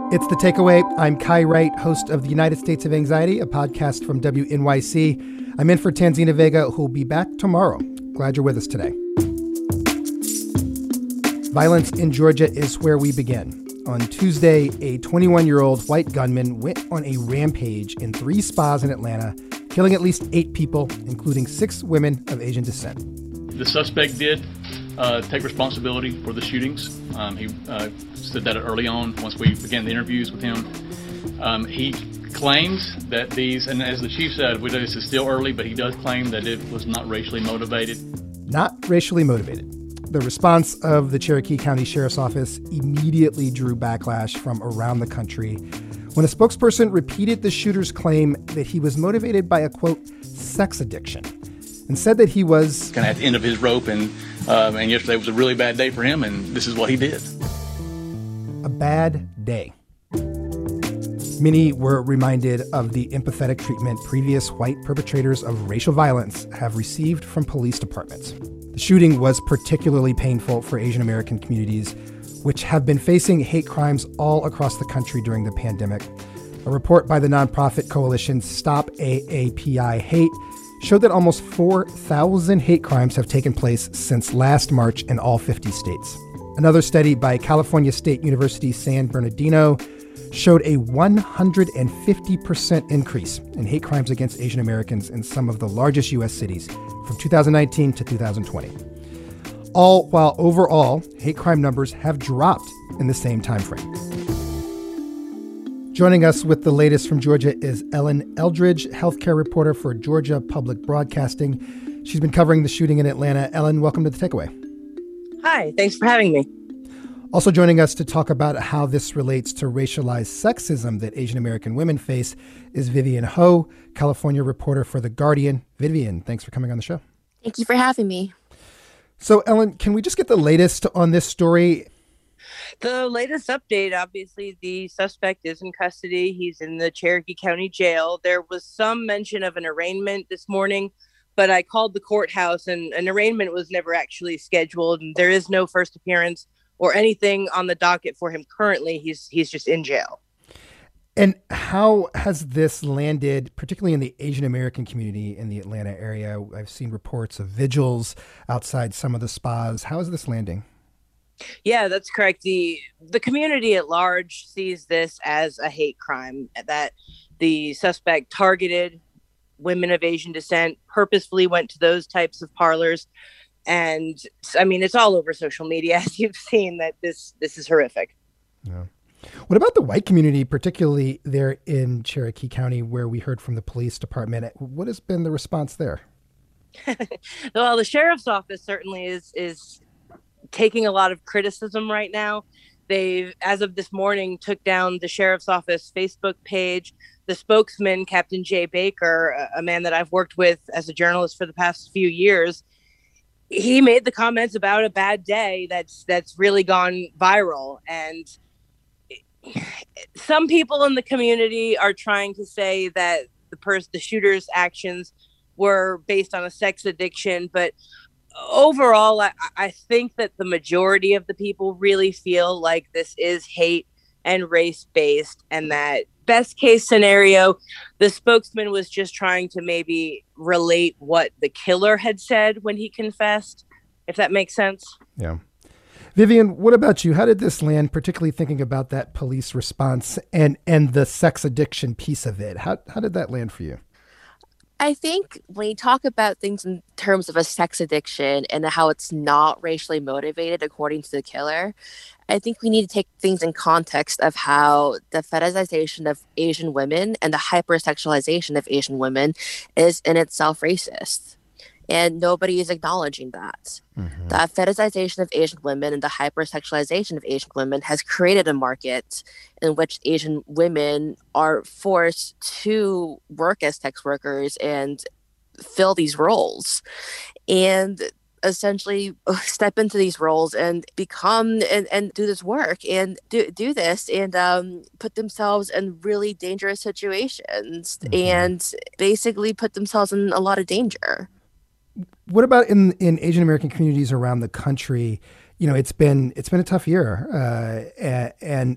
It's The Takeaway. I'm Kai Wright, host of the United States of Anxiety, a podcast from WNYC. I'm in for Tanzina Vega, who'll be back tomorrow. Glad you're with us today. Violence in Georgia is where we begin. On Tuesday, a 21-year-old white gunman went on a rampage in 3 spas in Atlanta, killing at least 8 people, including 6 women of Asian descent. The suspect did take responsibility for the shootings. He said that early on once we began the interviews with him. He claims that these, and as the chief said, this is still early, but he does claim that it was not racially motivated. Not racially motivated. The response of the Cherokee County Sheriff's Office immediately drew backlash from around the country when a spokesperson repeated the shooter's claim that he was motivated by a, quote, sex addiction, and said that he was kind of at the end of his rope, and yesterday was a really bad day for him, and this is what he did. A bad day. Many were reminded of the empathetic treatment previous white perpetrators of racial violence have received from police departments. The shooting was particularly painful for Asian American communities, which have been facing hate crimes all across the country during the pandemic. A report by the nonprofit coalition Stop AAPI Hate showed that almost 4,000 hate crimes have taken place since last March in all 50 states. Another study by California State University San Bernardino showed a 150% increase in hate crimes against Asian Americans in some of the largest U.S. cities from 2019 to 2020. All while overall, hate crime numbers have dropped in the same time frame. Joining us with the latest from Georgia is Ellen Eldridge, healthcare reporter for Georgia Public Broadcasting. She's been covering the shooting in Atlanta. Ellen, welcome to The Takeaway. Hi, thanks for having me. Also joining us to talk about how this relates to racialized sexism that Asian American women face is Vivian Ho, California reporter for The Guardian. Vivian, thanks for coming on the show. Thank you for having me. So, Ellen, can we just get the latest on this story? The latest update, obviously, the suspect is in custody. He's in the Cherokee County Jail. There was some mention of an arraignment this morning, but I called the courthouse and an arraignment was never actually scheduled. And there is no first appearance or anything on the docket for him currently. He's just in jail. And how has this landed, particularly in the Asian American community in the Atlanta area? I've seen reports of vigils outside some of the spas. How is this landing? Yeah, that's correct. The community at large sees this as a hate crime, that the suspect targeted women of Asian descent, purposefully went to those types of parlors. And I mean, it's all over social media, as you've seen, that this is horrific. Yeah. What about the white community, particularly there in Cherokee County, where we heard from the police department? What has been the response there? Well, the sheriff's office certainly is taking a lot of criticism right now. They've, as of this morning, took down the sheriff's office Facebook page. The spokesman, Captain Jay Baker, a man that I've worked with as a journalist for the past few years, he made the comments about a bad day that's really gone viral. And some people in the community are trying to say that the shooter's actions were based on a sex addiction, but overall, I think that the majority of the people really feel like this is hate and race-based, and that best case scenario, the spokesman was just trying to maybe relate what the killer had said when he confessed, if that makes sense. Yeah. Vivian, what about you? How did this land, particularly thinking about that police response and the sex addiction piece of it? How did that land for you? I think when you talk about things in terms of a sex addiction and how it's not racially motivated, according to the killer, I think we need to take things in context of how the fetishization of Asian women and the hypersexualization of Asian women is in itself racist. And nobody is acknowledging that. Mm-hmm. The fetishization of Asian women and the hypersexualization of Asian women has created a market in which Asian women are forced to work as sex workers and fill these roles. And essentially step into these roles and become and do this work and do this and put themselves in really dangerous situations and basically put themselves in a lot of danger. What about in Asian American communities around the country? You know, it's been a tough year, and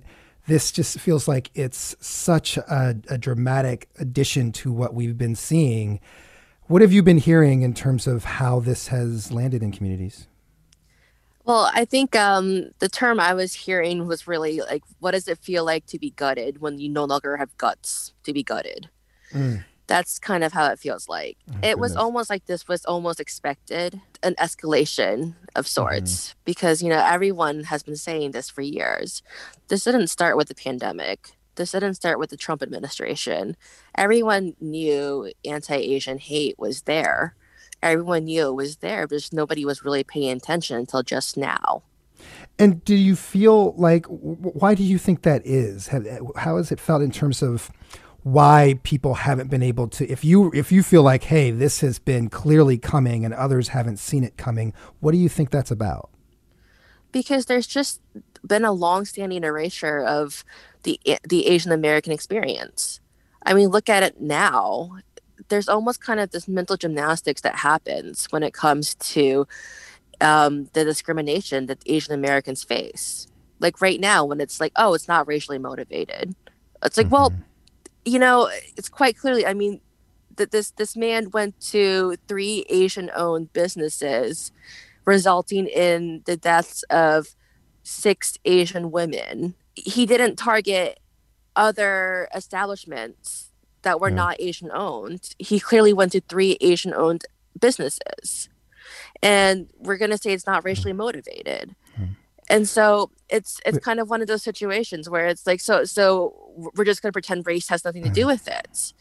this just feels like it's such a dramatic addition to what we've been seeing. What have you been hearing in terms of how this has landed in communities? Well, I think the term I was hearing was really like, what does it feel like to be gutted when you no longer have guts to be gutted? Mm. That's kind of how it feels like. Oh, It was goodness. almost like this was almost expected, an escalation of sorts, because, everyone has been saying this for years. This didn't start with the pandemic. This didn't start with the Trump administration. Everyone knew anti-Asian hate was there. Everyone knew it was there, but just nobody was really paying attention until just now. And do you feel like, why do you think that is? How has it felt in terms of why people haven't been able to, if you feel like, hey, this has been clearly coming and others haven't seen it coming, what do you think that's about? Because there's just been a long-standing erasure of the Asian American experience. I mean, look at it now. There's almost kind of this mental gymnastics that happens when it comes to the discrimination that Asian Americans face. Like right now, when it's like, oh, it's not racially motivated. It's like, well, it's quite clearly. I mean, that this man went to 3 Asian-owned businesses, resulting in the deaths of 6 Asian women. He didn't target other establishments that were not Asian owned. He clearly went to 3 Asian owned businesses. And we're going to say it's not racially motivated. And so it's kind of one of those situations where it's like, so we're just going to pretend race has nothing to do with it.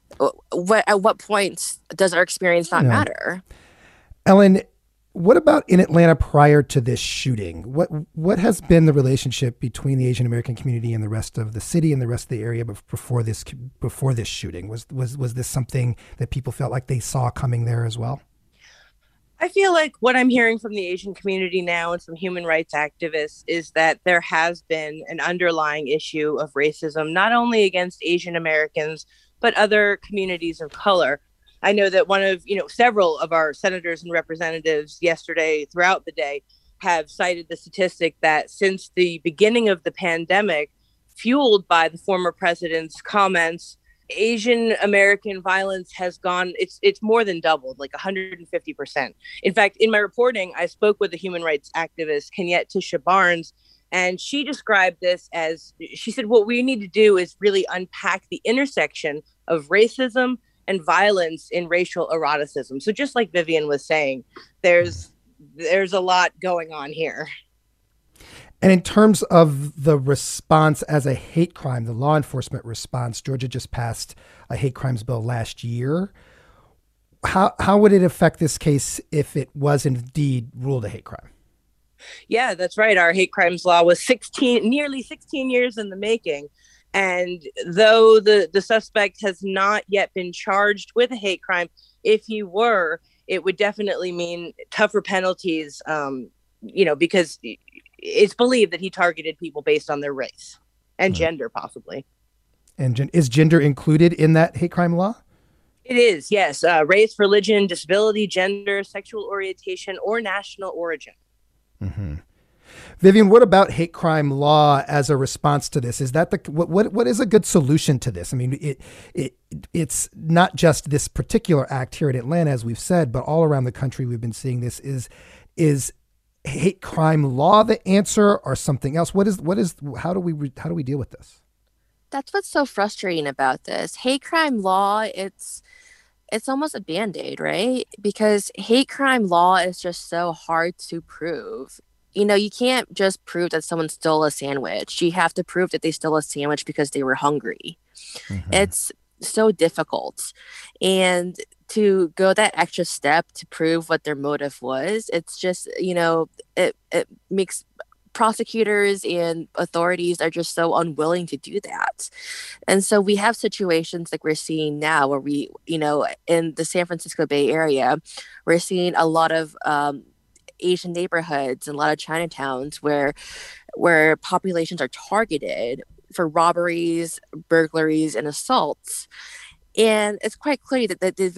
At what point does our experience not matter? Ellen, what about in Atlanta prior to this shooting? What has been the relationship between the Asian American community and the rest of the city and the rest of the area before this shooting? Was this something that people felt like they saw coming there as well? I feel like what I'm hearing from the Asian community now and some human rights activists is that there has been an underlying issue of racism, not only against Asian Americans, but other communities of color. I know that several of our senators and representatives yesterday throughout the day have cited the statistic that since the beginning of the pandemic, fueled by the former president's comments, Asian American violence has gone, it's more than doubled, like 150%. In fact, in my reporting, I spoke with a human rights activist, Kenyette Tisha Barnes, and she described this as, she said, what we need to do is really unpack the intersection of racism and violence in racial eroticism. So just like Vivian was saying, there's a lot going on here. And in terms of the response as a hate crime, the law enforcement response, Georgia just passed a hate crimes bill last year. How would it affect this case if it was indeed ruled a hate crime? Yeah, that's right. Our hate crimes law was nearly 16 years in the making. And though the suspect has not yet been charged with a hate crime, if he were, it would definitely mean tougher penalties, because it's believed that he targeted people based on their race and gender, possibly. And is gender included in that hate crime law? It is, yes. Race, religion, disability, gender, sexual orientation, or national origin. Mm-hmm. Vivian, what about hate crime law as a response to this? Is that what is a good solution to this? I mean, it's not just this particular act here in Atlanta, as we've said, but all around the country we've been seeing this. Is hate crime law the answer or something else? How do we deal with this? That's what's so frustrating about this. Hate crime law, it's almost a Band-Aid, right? Because hate crime law is just so hard to prove. You can't just prove that someone stole a sandwich. You have to prove that they stole a sandwich because they were hungry. Mm-hmm. It's so difficult. And to go that extra step to prove what their motive was, it's just, it makes prosecutors and authorities are just so unwilling to do that. And so we have situations like we're seeing now where we, in the San Francisco Bay Area, we're seeing a lot of Asian neighborhoods and a lot of Chinatowns where populations are targeted for robberies, burglaries, and assaults. And it's quite clear that they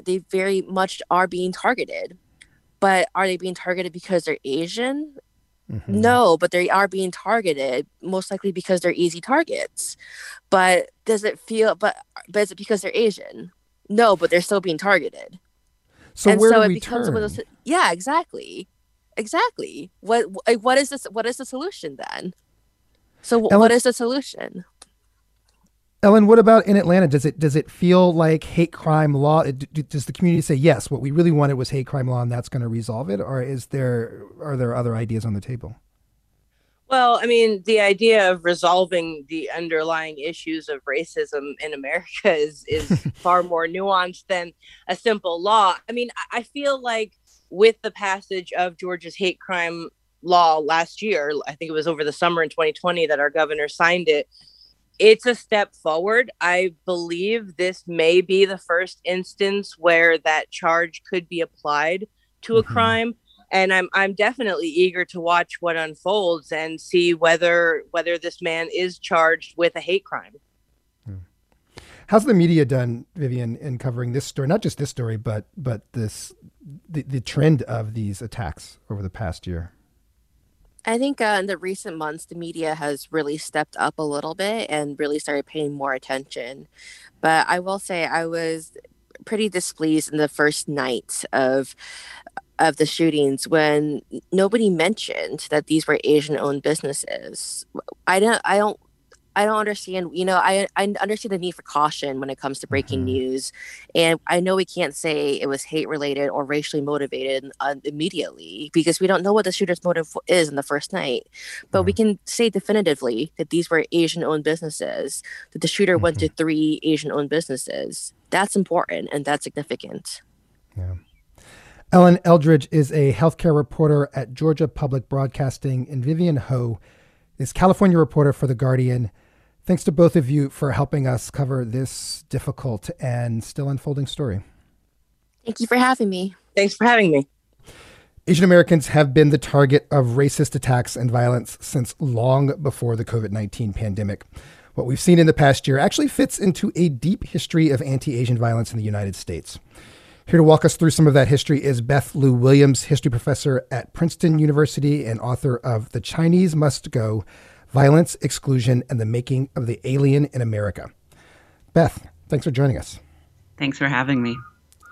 very much are being targeted. But are they being targeted because they're Asian? No, but they are being targeted, most likely because they're easy targets. But does it feel, but is it because they're Asian? No, but they're still being targeted. So And where so do it we becomes one of turn? those, yeah, exactly. Exactly. What is this? What is the solution then? So what Ellen, is the solution? Ellen, what about in Atlanta? Does it feel like hate crime law? Does the community say yes? What we really wanted was hate crime law, and that's going to resolve it, or are there other ideas on the table? Well, I mean, the idea of resolving the underlying issues of racism in America is far more nuanced than a simple law. I mean, I feel like with the passage of Georgia's hate crime law last year, I think it was over the summer in 2020 that our governor signed it. It's a step forward. I believe this may be the first instance where that charge could be applied to a Hmm. crime, and I'm definitely eager to watch what unfolds and see whether this man is charged with a hate crime. How's the media done, Vivian, in covering this story? Not just this story, but the trend of these attacks over the past year. I think in the recent months, the media has really stepped up a little bit and really started paying more attention. But I will say I was pretty displeased in the first night of the shootings when nobody mentioned that these were Asian owned businesses. I don't I don't I don't understand, I understand the need for caution when it comes to breaking Hmm. news. And I know we can't say it was hate related or racially motivated immediately because we don't know what the shooter's motive is in the first night. But we Yeah. can say definitively that these were Asian owned businesses, that the shooter went Hmm. to 3 Asian owned businesses. That's important and that's significant. Yeah. Ellen Eldridge is a healthcare reporter at Georgia Public Broadcasting, and Vivian Ho is California reporter for The Guardian. Thanks to both of you for helping us cover this difficult and still unfolding story. Thank you for having me. Thanks for having me. Asian Americans have been the target of racist attacks and violence since long before the COVID-19 pandemic. What we've seen in the past year actually fits into a deep history of anti-Asian violence in the United States. Here to walk us through some of that history is Beth Lou Williams, history professor at Princeton University and author of The Chinese Must Go: Violence, Exclusion, and the Making of the Alien in America. Beth, thanks for joining us. Thanks for having me.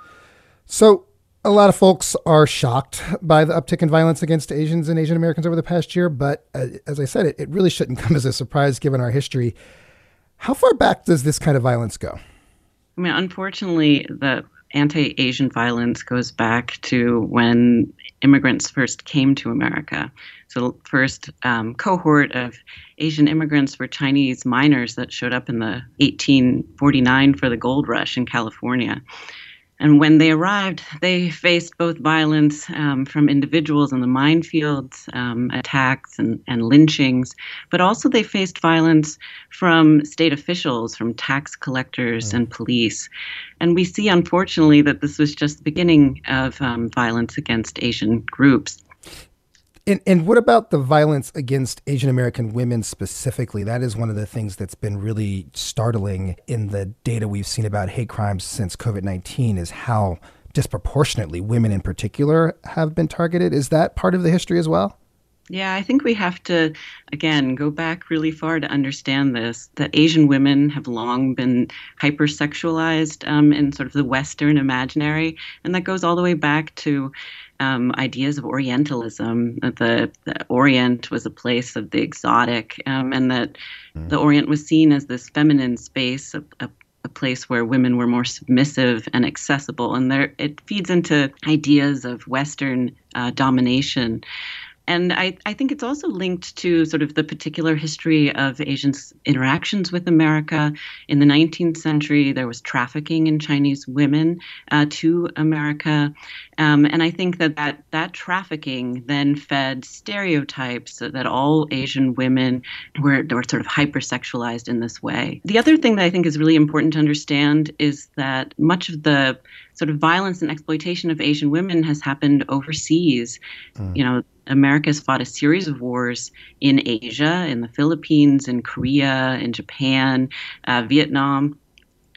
So, a lot of folks are shocked by the uptick in violence against Asians and Asian Americans over the past year, but as I said, it really shouldn't come as a surprise given our history. How far back does this kind of violence go? I mean, unfortunately, the anti-Asian violence goes back to when immigrants first came to America. So the first cohort of Asian immigrants were Chinese miners that showed up in the 1849 for the gold rush in California. And when they arrived, they faced both violence from individuals in the minefields, attacks and lynchings, but also they faced violence from state officials, from tax collectors and police. And we see, unfortunately, that this was just the beginning of violence against Asian groups. And what about the violence against Asian American women specifically? That is one of the things that's been really startling in the data we've seen about hate crimes since COVID-19 is how disproportionately women in particular have been targeted. Is that part of the history as well? Yeah, I think we have to, again, go back really far to understand this, that Asian women have long been hypersexualized in sort of the Western imaginary. And that goes all the way back to ideas of Orientalism, that the Orient was a place of the exotic, and that the Orient was seen as this feminine space, a place where women were more submissive and accessible. And there, it feeds into ideas of Western domination. And I think it's also linked to sort of the particular history of Asians' interactions with America. In the 19th century, there was trafficking in Chinese women to America. And I think that trafficking then fed stereotypes that all Asian women were sort of hypersexualized in this way. The other thing that I think is really important to understand is that much of the sort of violence and exploitation of Asian women has happened overseas. You know, America has fought a series of wars in Asia, in the Philippines, in Korea, in Japan, Vietnam.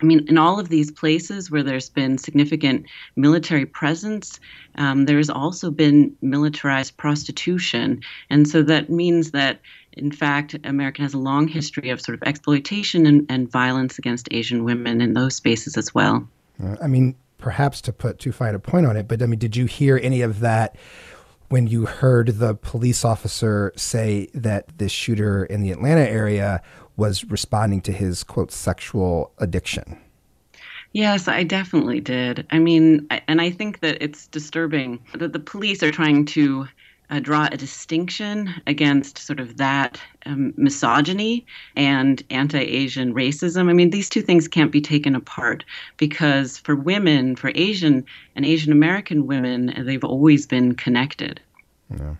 I mean, in all of these places where there's been significant military presence, there's also been militarized prostitution. And so that means that, in fact, America has a long history of sort of exploitation and violence against Asian women in those spaces as well. I mean, perhaps to put too fine a point on it, but I mean, did you hear any of that when you heard the police officer say that this shooter in the Atlanta area was responding to his, quote, sexual addiction? Yes, I definitely did. I mean, and I think that it's disturbing that the police are trying to draw a distinction against sort of that misogyny and anti-Asian racism. I mean, these two things can't be taken apart because for women, for Asian and Asian American women, they've always been connected. Yeah.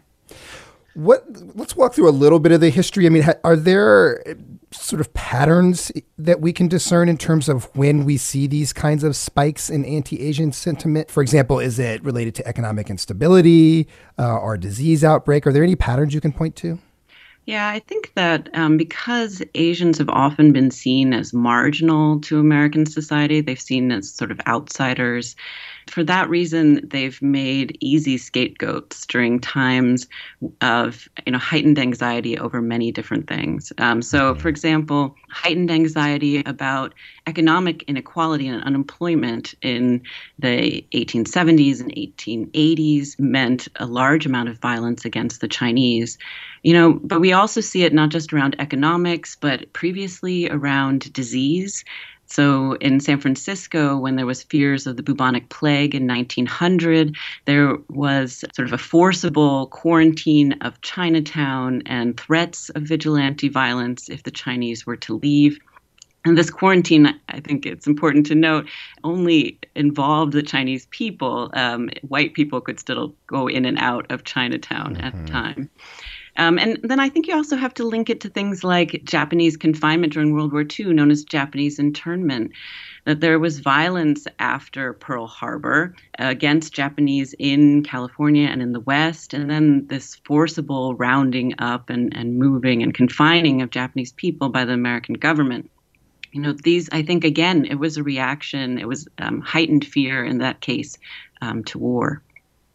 Let's walk through a little bit of the history. I mean, are there sort of patterns that we can discern in terms of when we see these kinds of spikes in anti-Asian sentiment? For example, is it related to economic instability or disease outbreak? Are there any patterns you can point to? Yeah, I think that because Asians have often been seen as marginal to American society, they've seen as sort of outsiders. For that reason, they've made easy scapegoats during times of heightened anxiety over many different things. So, for example, heightened anxiety about economic inequality and unemployment in the 1870s and 1880s meant a large amount of violence against the Chinese. But we also see it not just around economics, but previously around disease. So in San Francisco, when there was fears of the bubonic plague in 1900, there was sort of a forcible quarantine of Chinatown and threats of vigilante violence if the Chinese were to leave. And this quarantine, I think it's important to note, only involved the Chinese people. White people could still go in and out of Chinatown at the time. And then I think you also have to link it to things like Japanese confinement during World War II, known as Japanese internment, that there was violence after Pearl Harbor against Japanese in California and in the West, and then this forcible rounding up and moving and confining of Japanese people by the American government. These, I think, again, it was a reaction. It was heightened fear in that case to war.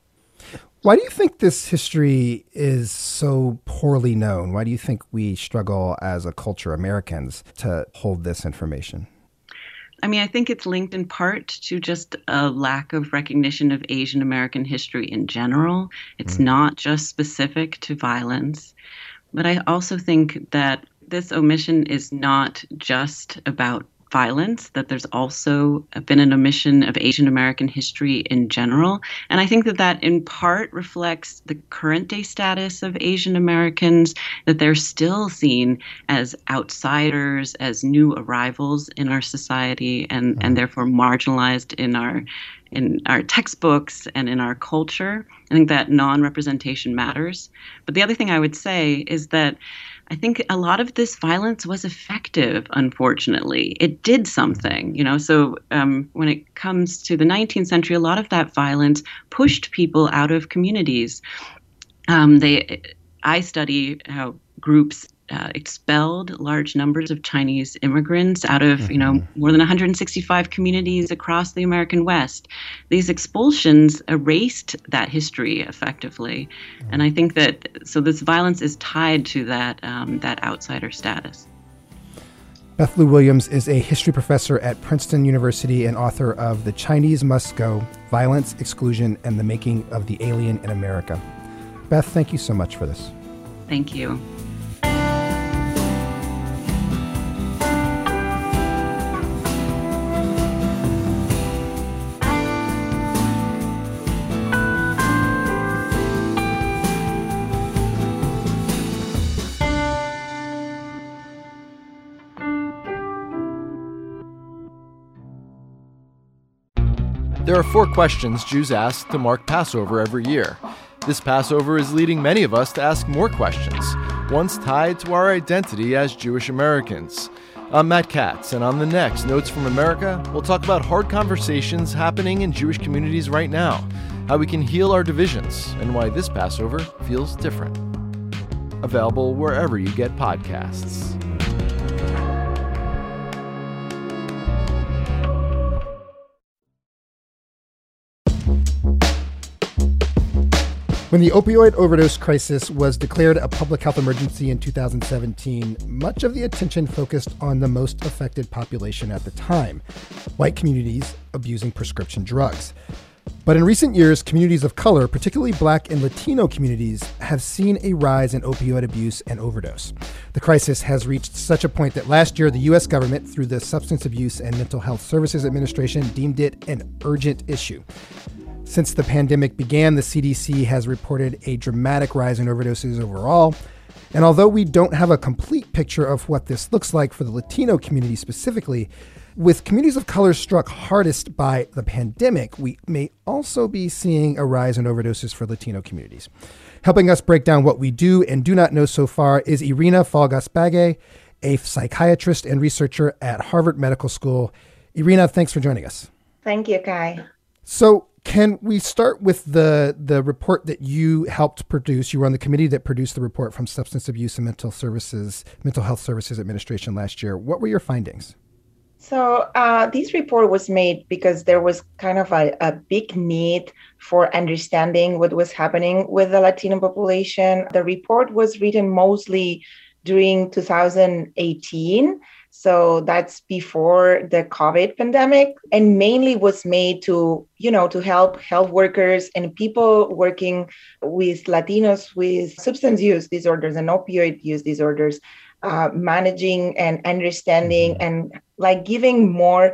Why do you think this history is so poorly known? Why do you think we struggle as a culture, Americans, to hold this information? I mean, I think it's linked in part to just a lack of recognition of Asian American history in general. It's not just specific to violence. But I also think that this omission is not just about violence, that there's also been an omission of Asian American history in general. And I think that in part reflects the current day status of Asian Americans, that they're still seen as outsiders, as new arrivals in our society, and therefore marginalized in our textbooks and in our culture. I think that non-representation matters. But the other thing I would say is that I think a lot of this violence was effective, unfortunately. It did something, So when it comes to the 19th century, a lot of that violence pushed people out of communities. I study how groups expelled large numbers of Chinese immigrants out of, more than 165 communities across the American West. These expulsions erased that history effectively. And I think that, so this violence is tied to that outsider status. Beth Lou Williams is a history professor at Princeton University and author of The Chinese Must Go: Violence, Exclusion, and the Making of the Alien in America. Beth, thank you so much for this. Thank you. There are 4 questions Jews ask to mark Passover every year. This Passover is leading many of us to ask more questions, ones tied to our identity as Jewish Americans. I'm Matt Katz, and on the next Notes from America, we'll talk about hard conversations happening in Jewish communities right now, how we can heal our divisions, and why this Passover feels different. Available wherever you get podcasts. When the opioid overdose crisis was declared a public health emergency in 2017, much of the attention focused on the most affected population at the time, white communities abusing prescription drugs. But in recent years, communities of color, particularly Black and Latino communities, have seen a rise in opioid abuse and overdose. The crisis has reached such a point that last year, the U.S. government, through the Substance Abuse and Mental Health Services Administration, deemed it an urgent issue. Since the pandemic began, the CDC has reported a dramatic rise in overdoses overall. And although we don't have a complete picture of what this looks like for the Latino community specifically, with communities of color struck hardest by the pandemic, we may also be seeing a rise in overdoses for Latino communities. Helping us break down what we do and do not know so far is Irina Falgas-Bagay, a psychiatrist and researcher at Harvard Medical School. Irina, thanks for joining us. Thank you, Kai. So can we start with the report that you helped produce? You were on the committee that produced the report from Substance Abuse and Mental Health Services Administration last year. What were your findings? So this report was made because there was kind of a big need for understanding what was happening with the Latino population. The report was written mostly during 2018. So that's before the COVID pandemic, and mainly was made to help health workers and people working with Latinos with substance use disorders and opioid use disorders, managing and understanding and like giving more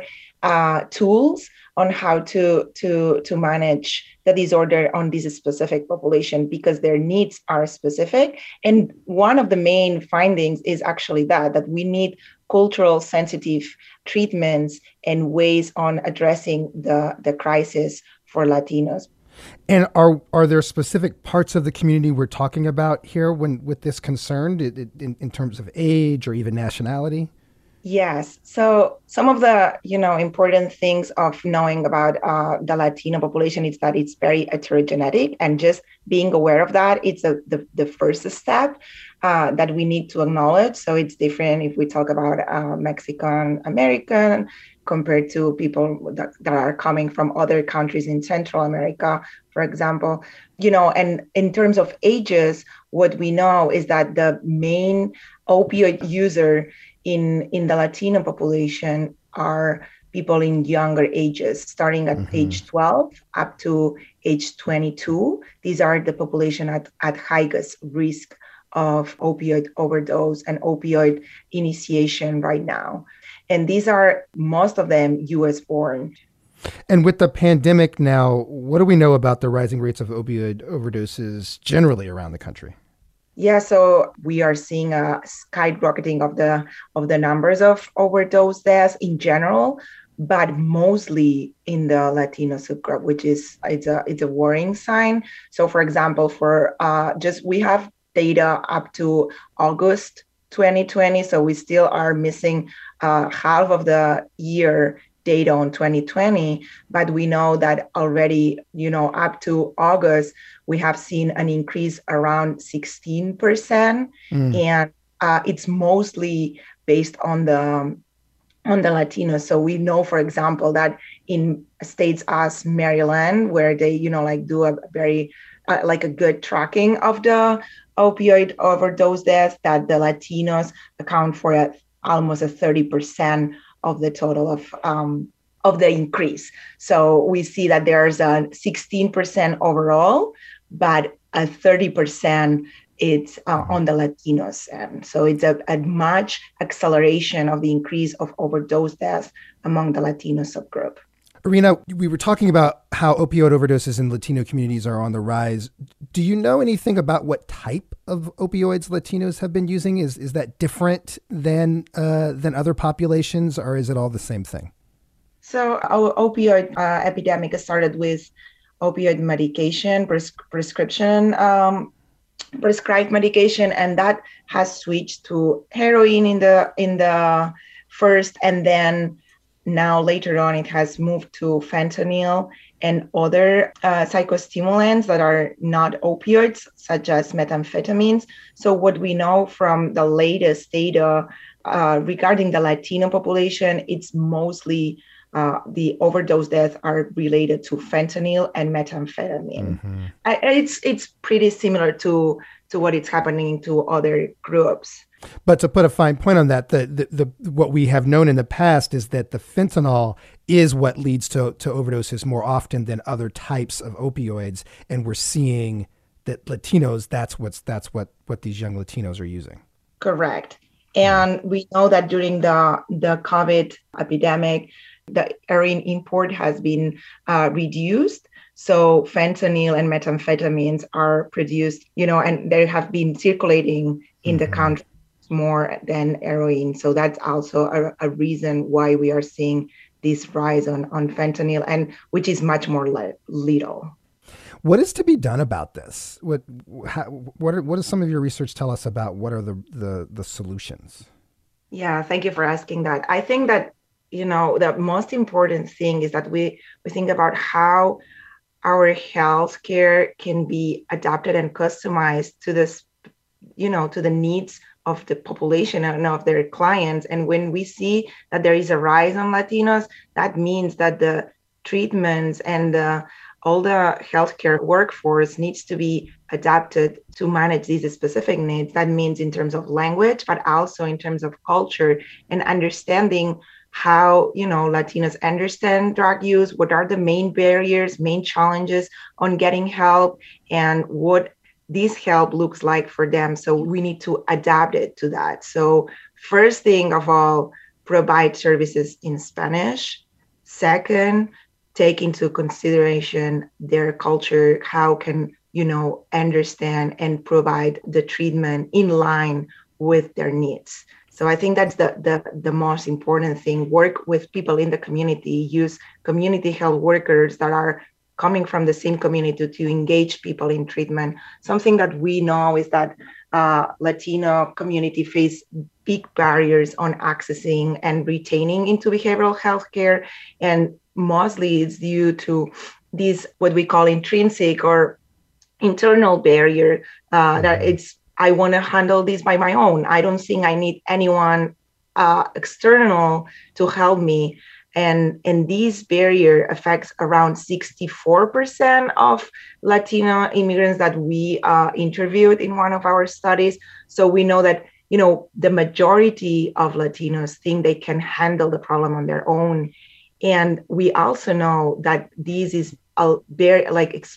tools on how to manage the disorder on this specific population because their needs are specific. And one of the main findings is actually that we need cultural sensitive treatments and ways on addressing the crisis for Latinos. And are there specific parts of the community we're talking about here with this concern in terms of age or even nationality? Yes. So some of the, important things of knowing about the Latino population is that it's very heterogenetic, and just being aware of that, it's the first step that we need to acknowledge. So it's different if we talk about Mexican American compared to people that are coming from other countries in Central America, for example. And in terms of ages, what we know is that the main opioid user in the Latino population are people in younger ages, starting at age 12 up to age 22. These are the population at highest risk of opioid overdose and opioid initiation right now. And these are, most of them, US born. And with the pandemic now, what do we know about the rising rates of opioid overdoses generally around the country? Yeah, so we are seeing a skyrocketing of the numbers of overdose deaths in general, but mostly in the Latino subgroup, which is it's a worrying sign. So, for example, we have data up to August 2020, so we still are missing half of the year data on 2020, but we know that already, up to August, we have seen an increase around 16%, and it's mostly based on the Latinos. So we know, for example, that in states as Maryland, where they, do a very a good tracking of the opioid overdose deaths, that the Latinos account for almost 30% of the total of the increase. So we see that there's a 16% overall, but a 30% it's on the Latinos. And so it's a much acceleration of the increase of overdose deaths among the Latino subgroup. Irina, we were talking about how opioid overdoses in Latino communities are on the rise. Do you know anything about what type of opioids Latinos have been using? Is that different than other populations, or is it all the same thing? So our opioid epidemic started with opioid medication, prescription prescribed medication, and that has switched to heroin in the first, and then now later on it has moved to fentanyl and other psychostimulants that are not opioids, such as methamphetamines. So what we know from the latest data regarding the Latino population, it's mostly the overdose deaths are related to fentanyl and methamphetamine. Mm-hmm. It's pretty similar to what is happening to other groups. But to put a fine point on that, the what we have known in the past is that the fentanyl is what leads to overdoses more often than other types of opioids, and we're seeing that Latinos, that's what these young Latinos are using. Correct. And we know that during the COVID epidemic, the heroin import has been reduced. So fentanyl and methamphetamines are produced, and they have been circulating in the country more than heroin. So that's also a reason why we are seeing this rise on fentanyl, and which is much more lethal. What is to be done about this? What does some of your research tell us about what are the solutions? Yeah, thank you for asking that. I think that, the most important thing is that we think about how our healthcare can be adapted and customized to this, to the needs of the population and of their clients. And when we see that there is a rise on Latinos, that means that the treatments and all the healthcare workforce needs to be adapted to manage these specific needs. That means in terms of language, but also in terms of culture and understanding how, Latinos understand drug use, what are the main barriers, main challenges on getting help, and what this help looks like for them. So we need to adapt it to that. So first thing of all, provide services in Spanish. Second, take into consideration their culture, how can, understand and provide the treatment in line with their needs. So I think that's the most important thing. Work with people in the community, use community health workers that are coming from the same community to engage people in treatment. Something that we know is that Latino community face big barriers on accessing and retaining into behavioral health care. And mostly it's due to these, what we call intrinsic or internal barrier, that it's, I want to handle this by my own. I don't think I need anyone external to help me. And this barrier affects around 64% of Latino immigrants that we interviewed in one of our studies. So we know that, the majority of Latinos think they can handle the problem on their own. And we also know that this is very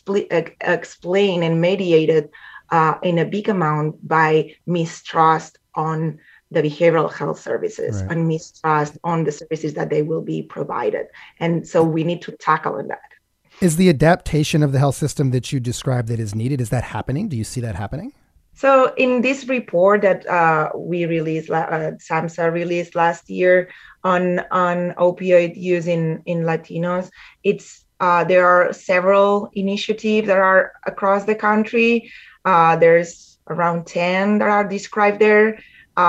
explained and mediated in a big amount by mistrust on the behavioral health services, right, and mistrust on the services that they will be provided. And so we need to tackle that. Is the adaptation of the health system that you described that is needed, is that happening? Do you see that happening? So in this report that we released, SAMHSA released last year on opioid use in Latinos, there are several initiatives that are across the country. There's around 10 that are described there.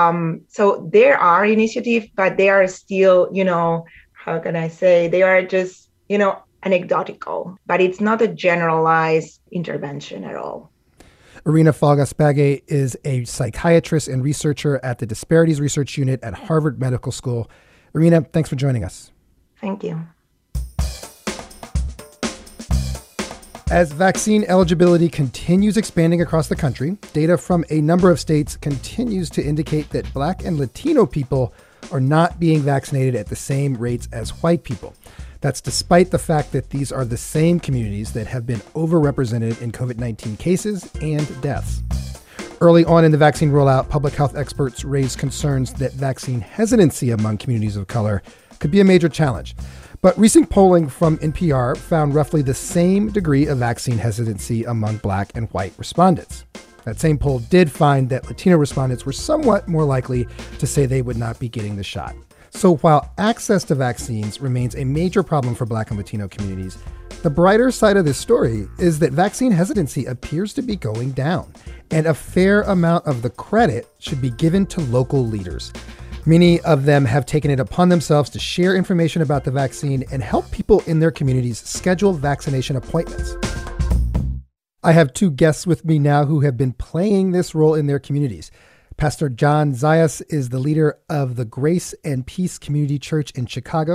So there are initiatives, but they are still, how can I say, they are just, anecdotal, but it's not a generalized intervention at all. Irina Falgaspagge is a psychiatrist and researcher at the Disparities Research Unit at Harvard Medical School. Irina, thanks for joining us. Thank you. As vaccine eligibility continues expanding across the country, data from a number of states continues to indicate that Black and Latino people are not being vaccinated at the same rates as white people. That's despite the fact that these are the same communities that have been overrepresented in COVID-19 cases and deaths. Early on in the vaccine rollout, public health experts raised concerns that vaccine hesitancy among communities of color could be a major challenge. But recent polling from NPR found roughly the same degree of vaccine hesitancy among Black and white respondents. That same poll did find that Latino respondents were somewhat more likely to say they would not be getting the shot. So while access to vaccines remains a major problem for Black and Latino communities, the brighter side of this story is that vaccine hesitancy appears to be going down, and a fair amount of the credit should be given to local leaders. Many of them have taken it upon themselves to share information about the vaccine and help people in their communities schedule vaccination appointments. I have two guests with me now who have been playing this role in their communities. Pastor John Zayas is the leader of the Grace and Peace Community Church in Chicago.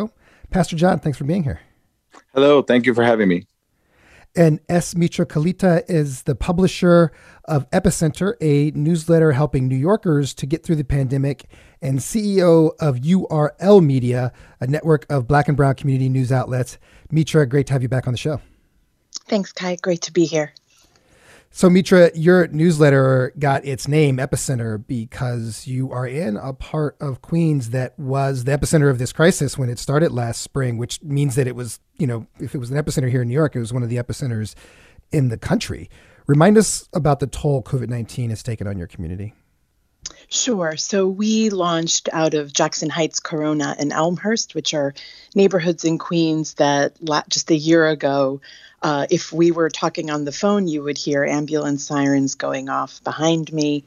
Pastor John, thanks for being here. Hello, thank you for having me. And S. Mitra Kalita is the publisher of Epicenter, a newsletter helping New Yorkers to get through the pandemic, and CEO of URL Media, a network of Black and Brown community news outlets. Mitra, great to have you back on the show. Thanks, Kai. Great to be here. So, Mitra, your newsletter got its name, Epicenter, because you are in a part of Queens that was the epicenter of this crisis when it started last spring, which means that it was, if it was an epicenter here in New York, it was one of the epicenters in the country. Remind us about the toll COVID-19 has taken on your community. Sure. So we launched out of Jackson Heights, Corona, and Elmhurst, which are neighborhoods in Queens that just a year ago, if we were talking on the phone, you would hear ambulance sirens going off behind me.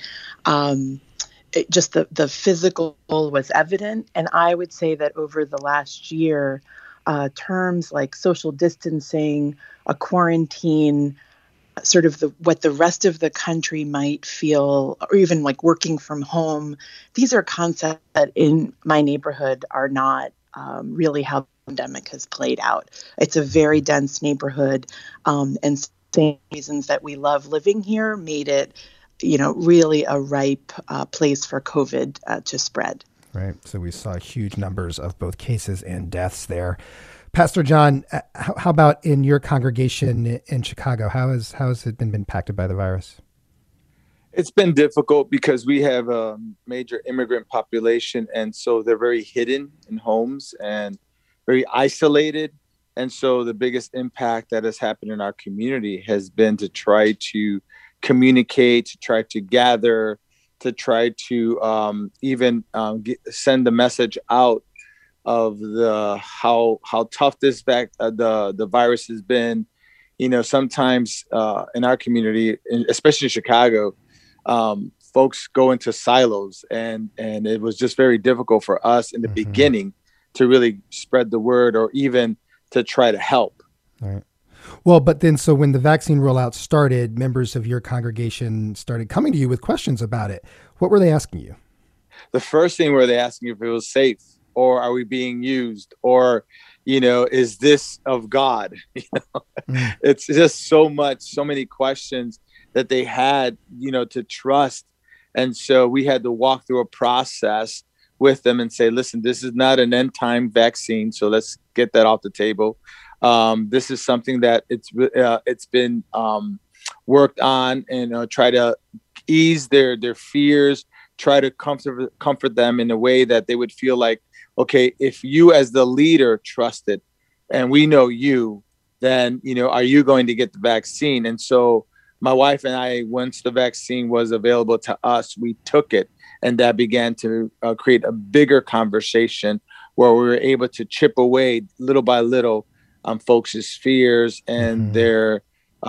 Just the physical was evident. And I would say that over the last year, terms like social distancing, a quarantine, sort of what the rest of the country might feel, or even like working from home, these are concepts that in my neighborhood are not really how the pandemic has played out. It's a very dense neighborhood, and same reasons that we love living here made it, really a ripe place for COVID to spread. Right. So we saw huge numbers of both cases and deaths there. Pastor John, how about in your congregation in Chicago? How has it been impacted by the virus? It's been difficult because we have a major immigrant population, and so they're very hidden in homes and very isolated. And so the biggest impact that has happened in our community has been to try to communicate, to try to gather, to try to send the message out of how tough the virus has been. Sometimes in our community, especially in Chicago, folks go into silos, and it was just very difficult for us in the beginning to really spread the word or even to try to help. All right. Well, but then, so when the vaccine rollout started, members of your congregation started coming to you with questions about it. What were they asking you? The first thing were they asking if it was safe, or are we being used, or, is this of God? It's just so many questions that they had, to trust. And so we had to walk through a process with them and say, listen, this is not an end time vaccine. So let's get that off the table. This is something that it's been worked on, and try to ease their fears, try to comfort them in a way that they would feel like, okay, if you as the leader trust it and we know you, then, are you going to get the vaccine? And so my wife and I, once the vaccine was available to us, we took it, and that began to create a bigger conversation where we were able to chip away little by little on folks' fears and their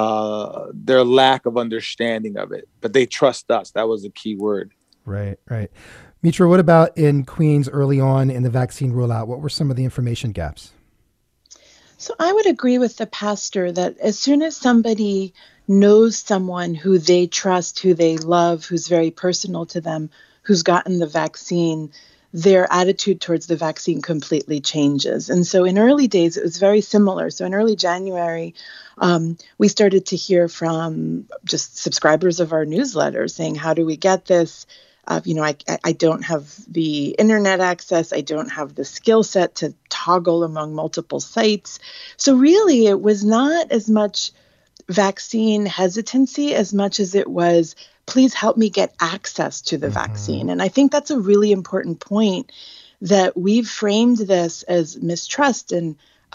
lack of understanding of it. But they trust us. That was the key word. Right. Mitra, what about in Queens early on in the vaccine rollout? What were some of the information gaps? So I would agree with the pastor that as soon as somebody knows someone who they trust, who they love, who's very personal to them, who's gotten the vaccine, their attitude towards the vaccine completely changes. And so in early days, it was very similar. So in early January, we started to hear from just subscribers of our newsletter saying, how do we get this? I don't have the internet access. I don't have the skill set to toggle among multiple sites. So really, it was not as much vaccine hesitancy as much as it was, please help me get access to the vaccine. And I think that's a really important point, that we've framed this as mistrust and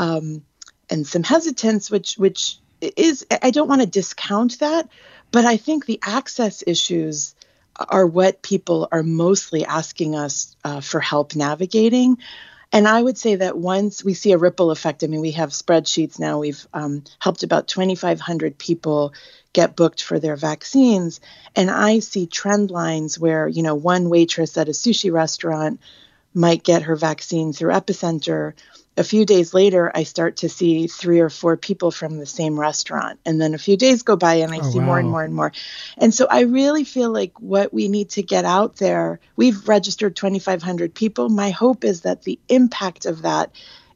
some hesitance, which is, I don't want to discount that, but I think the access issues are what people are mostly asking us for help navigating. And I would say that once we see a ripple effect, we have spreadsheets now, we've helped about 2,500 people get booked for their vaccines. And I see trend lines where, one waitress at a sushi restaurant might get her vaccine through Epicenter. A few days later, I start to see 3 or 4 people from the same restaurant. And then a few days go by and I see more and more and more. And so I really feel like what we need to get out there, we've registered 2,500 people. My hope is that the impact of that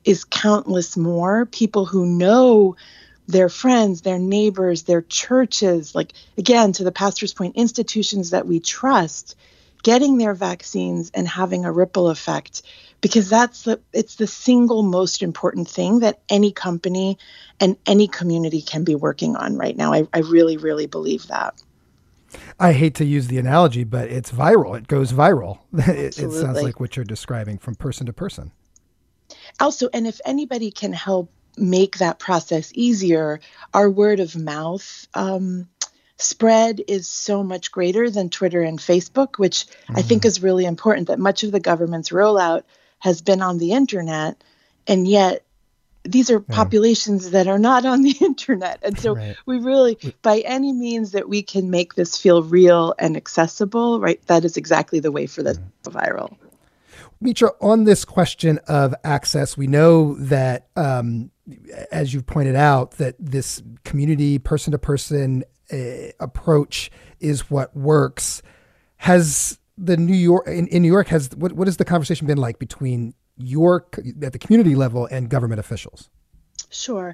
is countless more people who know their friends, their neighbors, their churches, like, again, to the pastor's point, institutions that we trust, getting their vaccines and having a ripple effect, because it's the single most important thing that any company and any community can be working on right now. I really, really believe that. I hate to use the analogy, but it's viral. It goes viral. It sounds like what you're describing from person to person. Also, and if anybody can help make that process easier, our word of mouth spread is so much greater than Twitter and Facebook, which I think is really important, that much of the government's rollout has been on the internet, and yet these are populations that are not on the internet. And so we really, by any means that we can make this feel real and accessible, right, that is exactly the way for this to go viral. Mitra, on this question of access, we know that, as you've pointed out, that this community, person-to-person approach is what works. Has the New York, in New York, what has the conversation been like between York at the community level and government officials? Sure.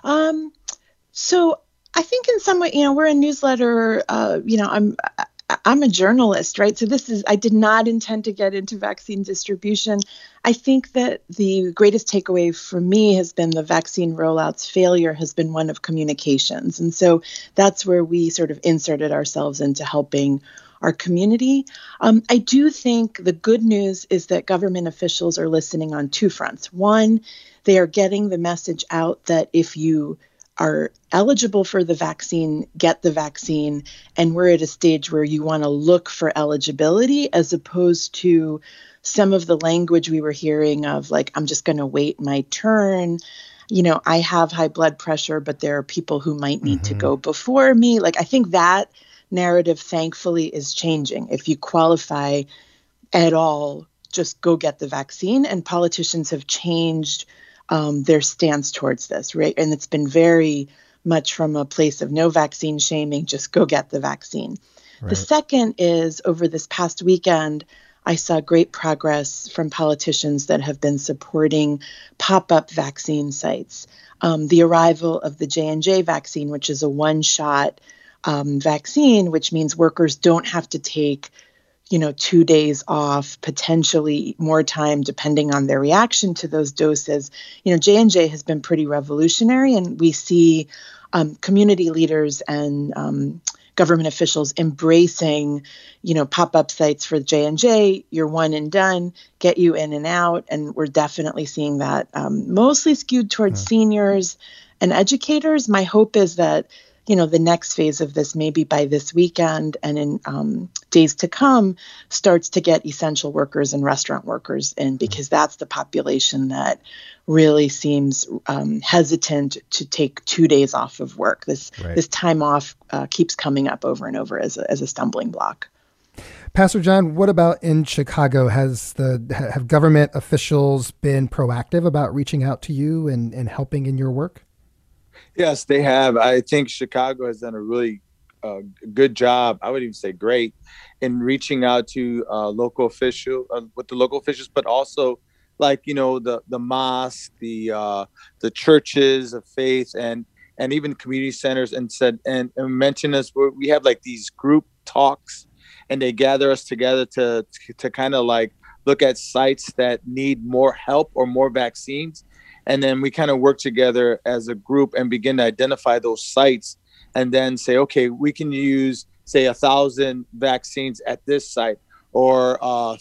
So I think in some way, we're a newsletter, I'm a journalist, right? So I did not intend to get into vaccine distribution. I think that the greatest takeaway for me has been the vaccine rollout's failure has been one of communications. And so that's where we sort of inserted ourselves into helping our community. I do think the good news is that government officials are listening on two fronts. One, they are getting the message out that if you are eligible for the vaccine, get the vaccine. And we're at a stage where you want to look for eligibility, as opposed to some of the language we were hearing of, like, I'm just going to wait my turn. I have high blood pressure, but there are people who might need to go before me. Like, I think that narrative, thankfully, is changing. If you qualify at all, just go get the vaccine. And politicians have changed their stance towards this, right? And it's been very much from a place of no vaccine shaming, just go get the vaccine. Right. The second is, over this past weekend, I saw great progress from politicians that have been supporting pop-up vaccine sites. The arrival of the J&J vaccine, which is a one-shot vaccine, which means workers don't have to take 2 days off, potentially more time depending on their reaction to those doses. J&J has been pretty revolutionary, and we see community leaders and government officials embracing, pop-up sites for J&J. You're one and done, get you in and out. And we're definitely seeing that mostly skewed towards seniors and educators. My hope is that the next phase of this, maybe by this weekend and in days to come, starts to get essential workers and restaurant workers in, because that's the population that really seems hesitant to take 2 days off of work. This time off keeps coming up over and over as a stumbling block. Pastor John, what about in Chicago? Have government officials been proactive about reaching out to you and helping in your work? Yes, they have. I think Chicago has done a really good job. I would even say great in reaching out to local officials, but also the mosque, the churches of faith, and even community centers, and mention us. We have like these group talks, and they gather us together to kind of like look at sites that need more help or more vaccines. And then we kind of work together as a group and begin to identify those sites, and then say, okay, we can use, say, 1,000 vaccines at this site, or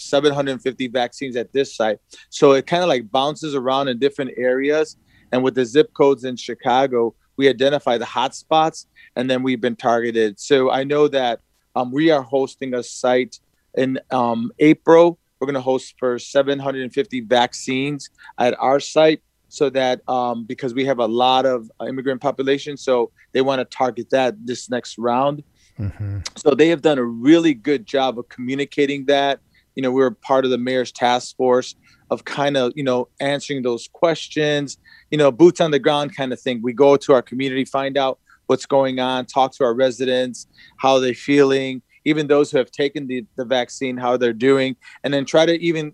750 vaccines at this site. So it kind of like bounces around in different areas. And with the zip codes in Chicago, we identify the hot spots, and then we've been targeted. So I know that we are hosting a site in April. We're going to host for 750 vaccines at our site. So that because we have a lot of immigrant population, so they want to target that this next round. So they have done a really good job of communicating that. We're part of the mayor's task force of kind of, answering those questions, boots on the ground kind of thing. We go to our community, find out what's going on, talk to our residents, how they're feeling, even those who have taken the vaccine, how they're doing, and then try to even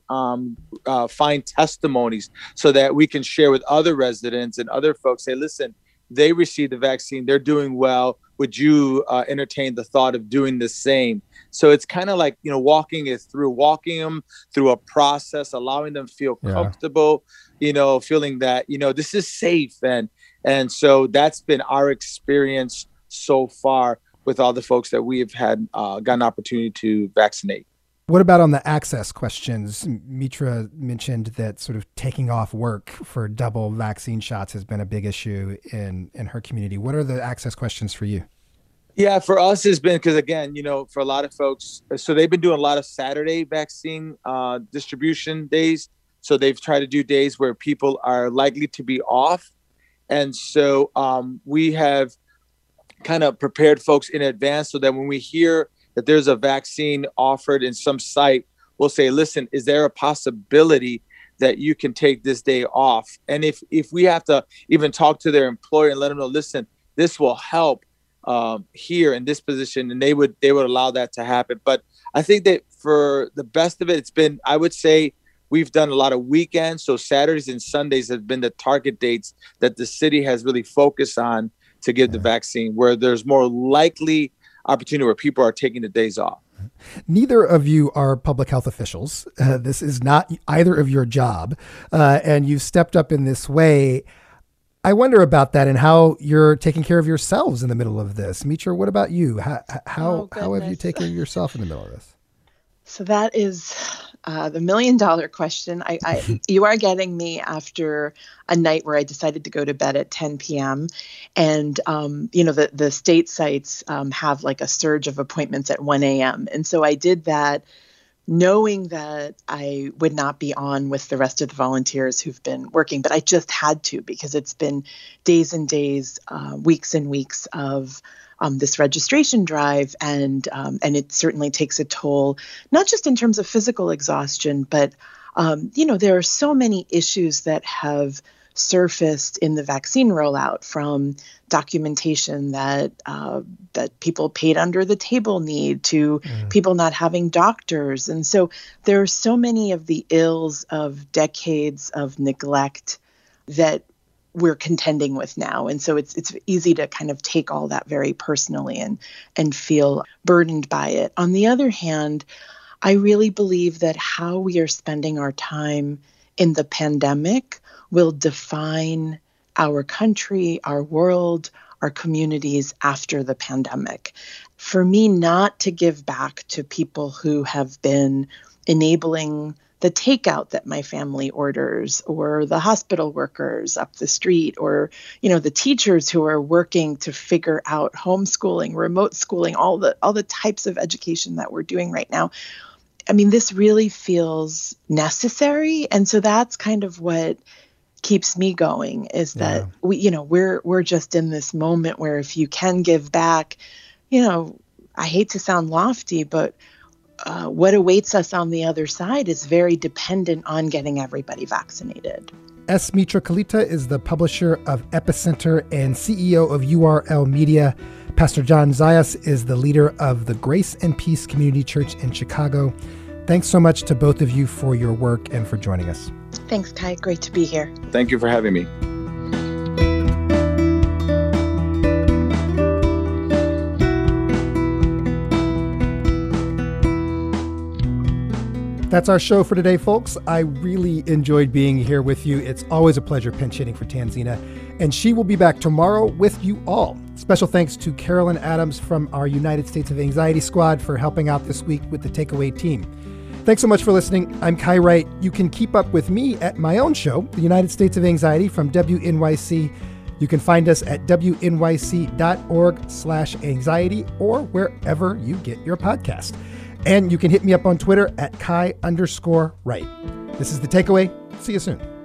find testimonies so that we can share with other residents and other folks. Say, listen, they received the vaccine, they're doing well. Would you entertain the thought of doing the same? So it's kind of like, walking them through a process, allowing them to feel comfortable, feeling that, this is safe. And so that's been our experience so far with all the folks that we have had got an opportunity to vaccinate. What about on the access questions? Mitra mentioned that sort of taking off work for double vaccine shots has been a big issue in her community. What are the access questions for you? Yeah, for us it's been, because again, for a lot of folks, so they've been doing a lot of Saturday vaccine distribution days. So they've tried to do days where people are likely to be off. And so we have kind of prepared folks in advance so that when we hear that there's a vaccine offered in some site, we'll say, listen, is there a possibility that you can take this day off? And if we have to even talk to their employer and let them know, listen, this will help here in this position, and they would allow that to happen. But I think that for the best of it, it's been, I would say, we've done a lot of weekends. So Saturdays and Sundays have been the target dates that the city has really focused on to give the vaccine, where there's more likely opportunity where people are taking the days off. Neither of you are public health officials. This is not either of your job. And you've stepped up in this way. I wonder about that and how you're taking care of yourselves in the middle of this. Mitra, what about you? How have you taken care of yourself in the middle of this? So that is the $1 million question. You are getting me after a night where I decided to go to bed at 10 p.m. And, the state sites have like a surge of appointments at 1 a.m. And so I did that knowing that I would not be on with the rest of the volunteers who've been working, but I just had to, because it's been days and days, weeks and weeks of this registration drive, and it certainly takes a toll, not just in terms of physical exhaustion, but there are so many issues that have surfaced in the vaccine rollout, from documentation that people paid under the table need to people not having doctors. And so there are so many of the ills of decades of neglect that we're contending with now. And so it's easy to kind of take all that very personally and feel burdened by it. On the other hand, I really believe that how we are spending our time in the pandemic will define our country, our world, our communities after the pandemic. For me, not to give back to people who have been enabling the takeout that my family orders, or the hospital workers up the street, or, the teachers who are working to figure out homeschooling, remote schooling, all the types of education that we're doing right now. I mean, this really feels necessary. And so that's kind of what keeps me going, is that we're just in this moment where if you can give back, I hate to sound lofty, but what awaits us on the other side is very dependent on getting everybody vaccinated. S. Mitra Kalita is the publisher of Epicenter and CEO of URL Media. Pastor John Zayas is the leader of the Grace and Peace Community Church in Chicago. Thanks so much to both of you for your work and for joining us. Thanks, Kai. Great to be here. Thank you for having me. That's our show for today, folks. I really enjoyed being here with you. It's always a pleasure pinch hitting for Tanzina, and she will be back tomorrow with you all. Special thanks to Carolyn Adams from our United States of Anxiety Squad for helping out this week with the Takeaway team. Thanks so much for listening. I'm Kai Wright. You can keep up with me at my own show, the United States of Anxiety from WNYC. You can find us at wnyc.org/anxiety or wherever you get your podcast. And you can hit me up on Twitter at Kai_Wright. This is The Takeaway. See you soon.